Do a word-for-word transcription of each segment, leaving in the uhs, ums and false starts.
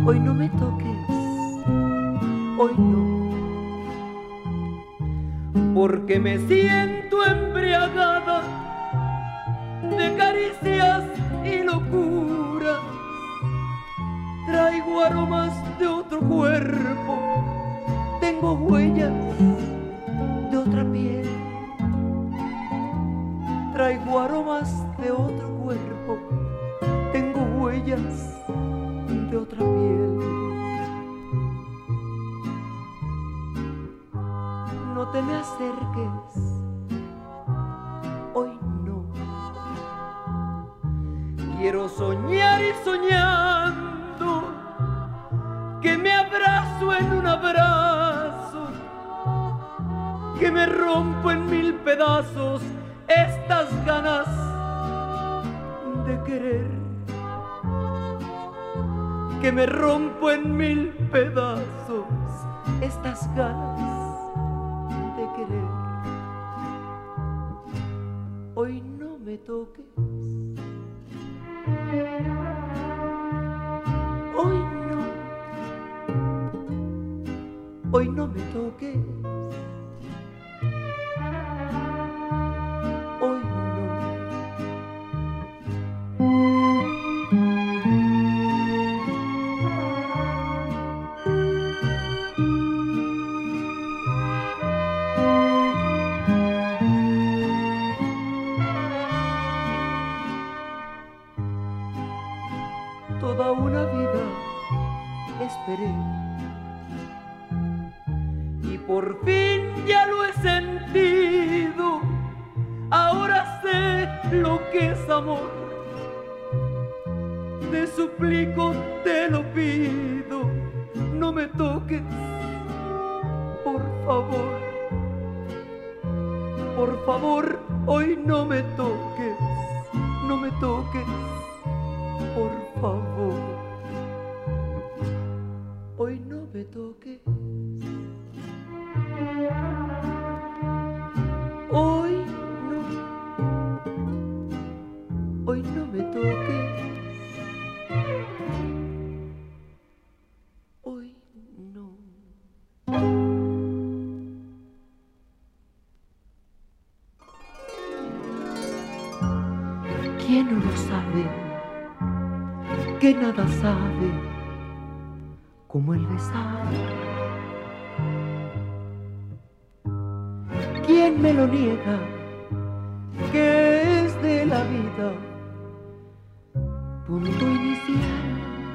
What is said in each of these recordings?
hoy no me toques, hoy no. Porque me siento embriagada de caricias y locura. Traigo aromas de otro cuerpo, tengo huellas de otra piel. Traigo aromas de otro cuerpo, tengo huellas de otra piel. No te me acerques, hoy no. Quiero soñar y soñando que me abrazo en un abrazo, que me rompo en mil pedazos estas ganas de querer, que me rompo en mil pedazos estas ganas de querer. Hoy no me toques, hoy no, hoy no me toques, hoy no. Toda una vida esperé y por fin ya lo he sentido. Ahora sé lo que es amor. Te suplico, te lo pido, no me toques, por favor. Por favor, hoy no me toques, no me toques, por favor. Hoy no me toques, hoy no, hoy no me toques, hoy no. ¿Quién no lo sabe? Que nada sabe como el besar. ¿Quién me lo niega? Que es de la vida punto inicial.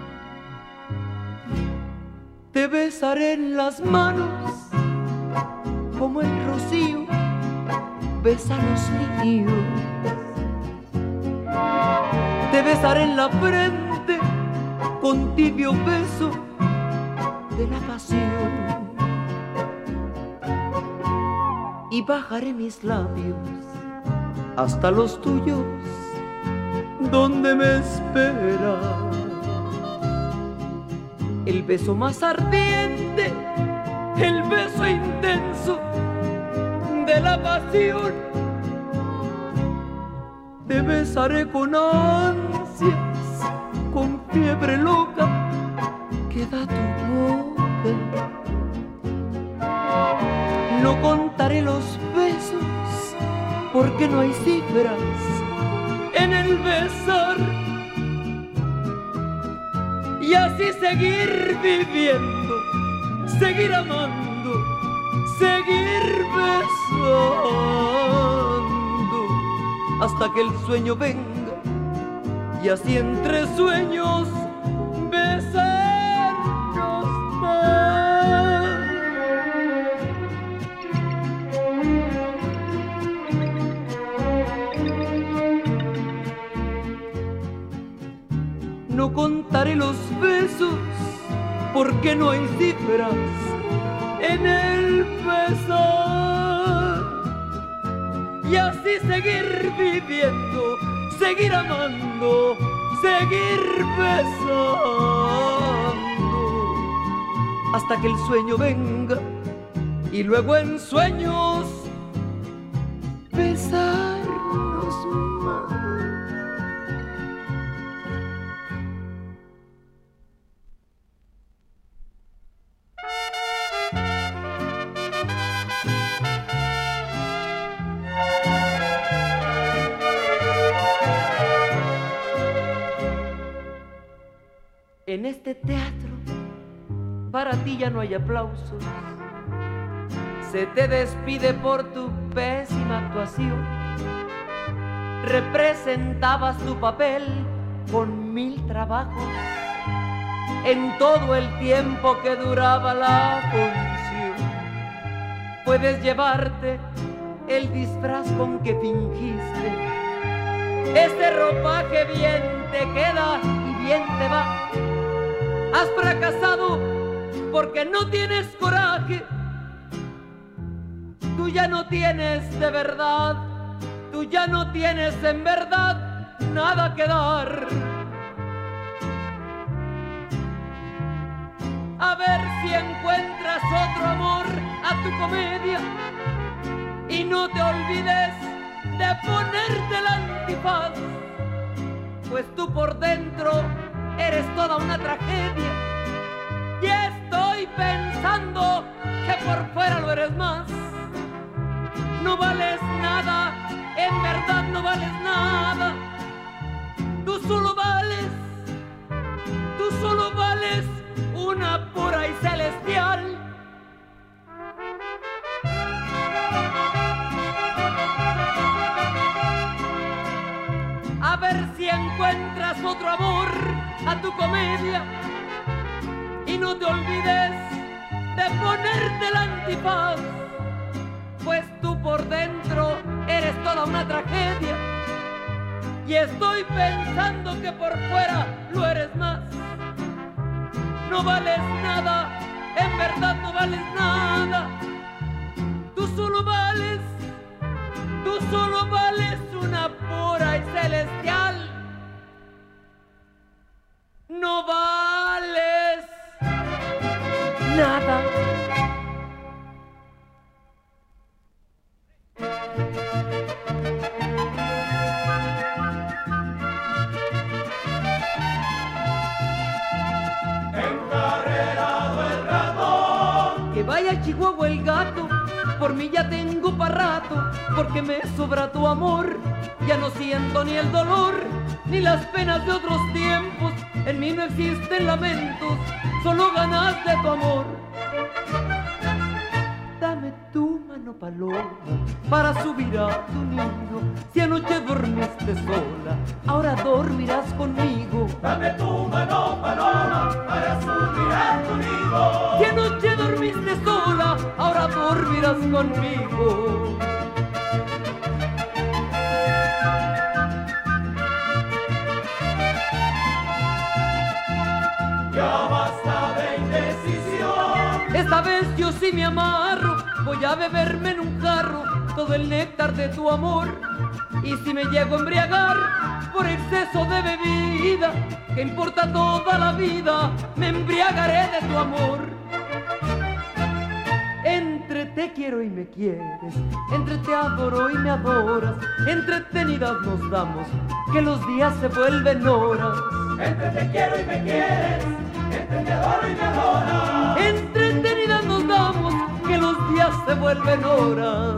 Te besaré en las manos como el rocío besa a los niños. Te besaré en la frente con tibio beso de la pasión y bajaré mis labios hasta los tuyos donde me espera el beso más ardiente, el beso intenso de la pasión. Te besaré con ansias, con fiebre loca que da tu boca. No contaré los besos porque no hay cifras en el besar. Y así seguir viviendo, seguir amando, seguir besando hasta que el sueño venga y así entre sueños besarnos más. No contaré los besos porque no hay cifras en el besar. Y así seguir viviendo, seguir amando, seguir besando hasta que el sueño venga y luego en sueños besarnos más. En este teatro para ti ya no hay aplausos. Se te despide por tu pésima actuación. Representabas tu papel con mil trabajos en todo el tiempo que duraba la función. Puedes llevarte el disfraz con que fingiste. Este ropaje bien te queda y bien te va. Has fracasado porque no tienes coraje. Tú ya no tienes de verdad, tú ya no tienes en verdad nada que dar. A ver si encuentras otro amor a tu comedia y no te olvides de ponerte el antifaz, pues tú por dentro eres toda una tragedia y estoy pensando que por fuera lo eres más. No vales nada, en verdad no vales nada. Tú solo vales, tú solo vales una pura y celestial. A ver si encuentras otro amor a tu comedia y no te olvides de ponerte el antifaz, pues tú por dentro eres toda una tragedia y estoy pensando que por fuera lo eres más. No vales nada, en verdad no vales nada. Tú solo vales, tú solo vales una pura y celestial. No vales nada. Vaya a Chihuahua el gato, por mí ya tengo pa' rato, porque me sobra tu amor. Ya no siento ni el dolor, ni las penas de otros tiempos. En mí no existen lamentos, solo ganas de tu amor. Dame tu mano paloma para subir a tu nido. Si anoche dormiste sola, ahora dormirás conmigo. Dame tu mano paloma para subir a tu nido. Si anoche dormiste sola, ahora dormirás conmigo. Ya basta de indecisión. Esta vez yo sí me amarro, voy a beberme en un jarro todo el néctar de tu amor. Y si me llego a embriagar por exceso de bebida, que importa toda la vida, me embriagaré de tu amor. Entre te quiero y me quieres, entre te adoro y me adoras, entretenidas nos damos, que los días se vuelven horas. Entre te quiero y me quieres, entre te adoro y me adoras, entretenidas nos damos, que los días se vuelven horas.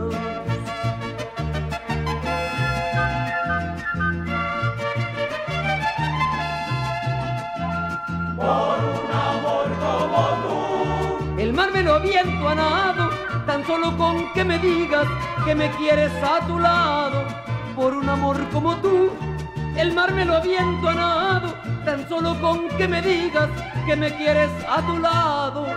Por un amor como tú, el mar me lo aviento a nado, tan solo con que me digas que me quieres a tu lado. Por un amor como tú, el mar me lo aviento a nado, tan solo con que me digas que me quieres a tu lado.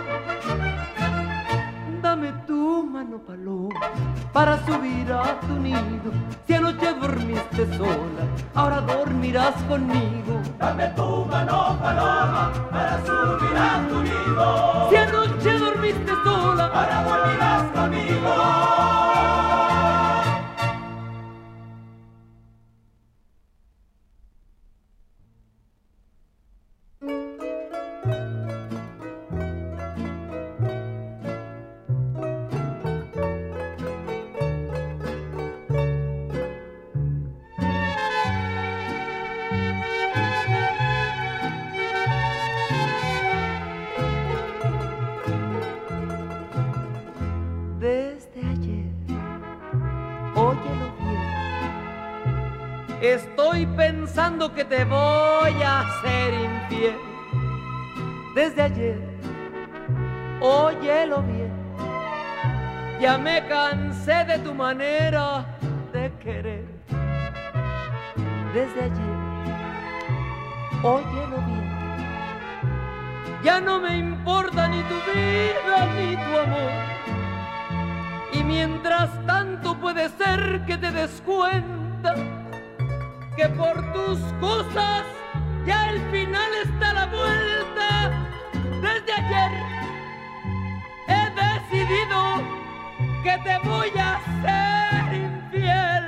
Dame tu mano paloma para subir a tu nido. Si anoche dormiste sola, ahora dormirás conmigo. dame tu mano paloma para subir a tu nido. Si anoche dormiste sola, ahora dormirás conmigo. estoy pensando que te voy a ser infiel. desde ayer, óyelo bien, ya me cansé de tu manera de querer. Desde ayer, óyelo bien, ya no me importa ni tu vida ni tu amor. Y mientras tanto puede ser que te des cuenta que por tus cosas ya el final está a la vuelta. Desde ayer he decidido que te voy a ser infiel.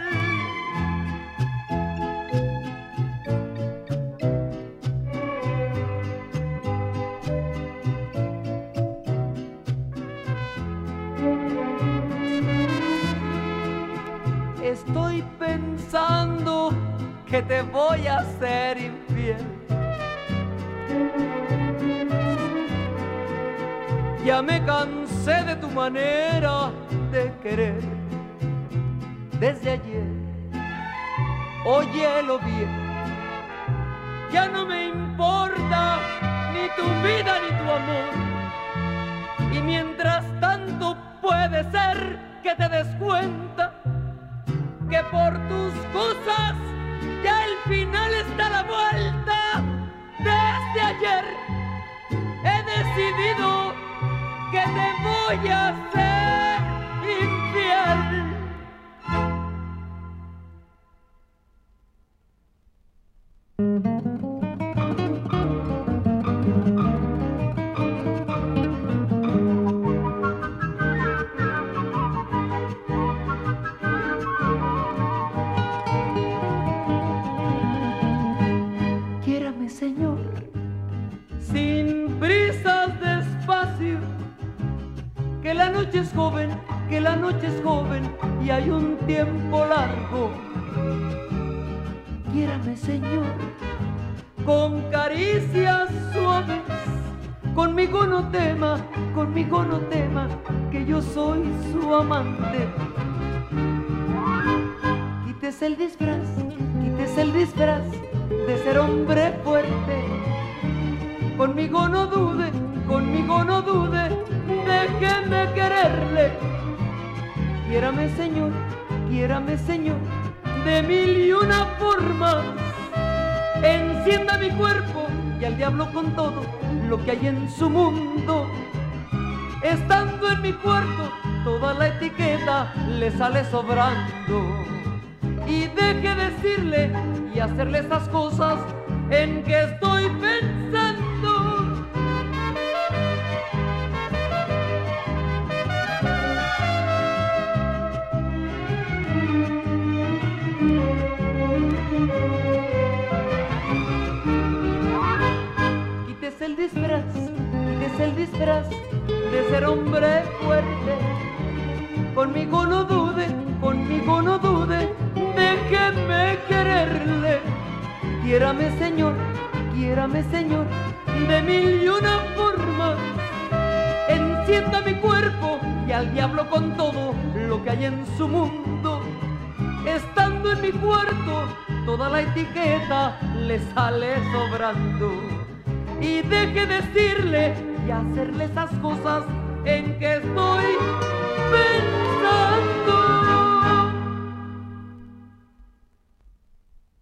Estoy pensando que te voy a ser infiel. Ya me cansé de tu manera de querer. Desde ayer, óyelo bien, ya no me importa ni tu vida ni tu amor. Y mientras tanto puede ser que te des cuenta que por tus cosas ya el final está a la vuelta. Desde ayer he decidido que te voy a ser infiel. Quiérame, Señor, sin prisas, despacio, que la noche es joven, que la noche es joven y hay un tiempo largo. Quiérame, Señor, con caricias suaves, conmigo no tema, conmigo no tema, que yo soy su amante. Quítese el disfraz, quítese el disfraz de ser hombre fuerte. Conmigo no dude, conmigo no dude, déjeme quererle. Quiérame, Señor, quiérame, Señor, de mil y una formas. Encienda mi cuerpo y al diablo con todo lo que hay en su mundo. Estando en mi cuarto, toda la etiqueta le sale sobrando. Y deje decirle y hacerle esas cosas en que estoy pensando. Quítese el disfraz, quítese el disfraz de ser hombre fuerte. Conmigo no dude, conmigo no dude, déjeme quererle. Quiérame, Señor, quiérame, Señor, de mil y una formas. Encienda mi cuerpo y al diablo con todo lo que hay en su mundo. Estando en mi cuarto, toda la etiqueta le sale sobrando. Y deje decirle y hacerle esas cosas en que estoy